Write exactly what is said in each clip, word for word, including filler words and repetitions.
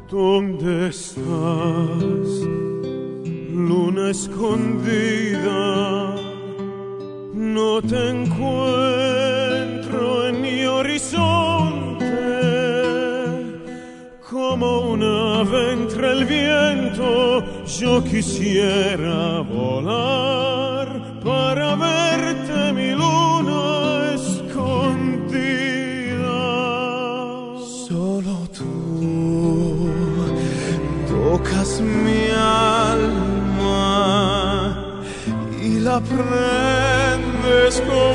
¿Dónde estás, luna escondida? No te encuentro en mi horizonte, como un ave entre el viento. Yo quisiera volar para verte, mi luna escondida. Solo tú tocas mi alma y la prendes con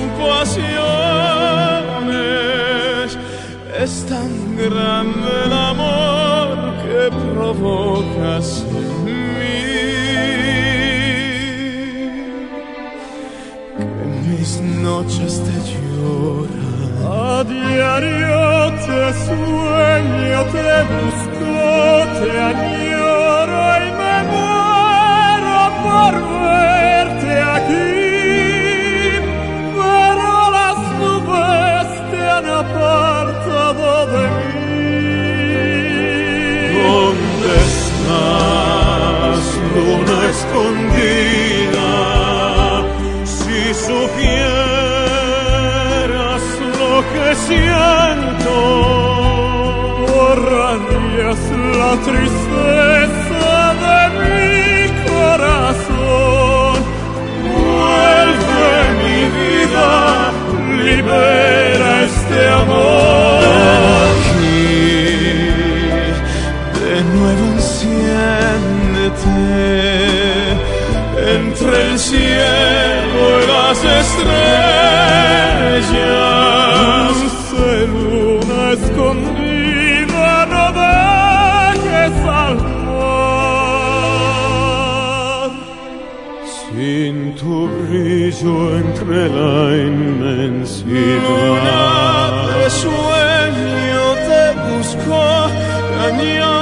pasiones. Es tan grande el amor que provocas en mí, que mis noches te lloran. A diario te sueño, te busco, te añoro y me muero por verte aquí. Pero las nubes te han apartado de mí. ¿Dónde estás, luna escondida? Si supieras lo que siento, borrarías la tristeza de mi corazón. Vuelve mi vida, libera este amor. Aquí, de nuevo enciéndete entre el cielo y las estrellas. Dulce luna escondida, no dejes al mar. Sin tu brillo entre la inmensidad. Luna de sueño te busco, cañón.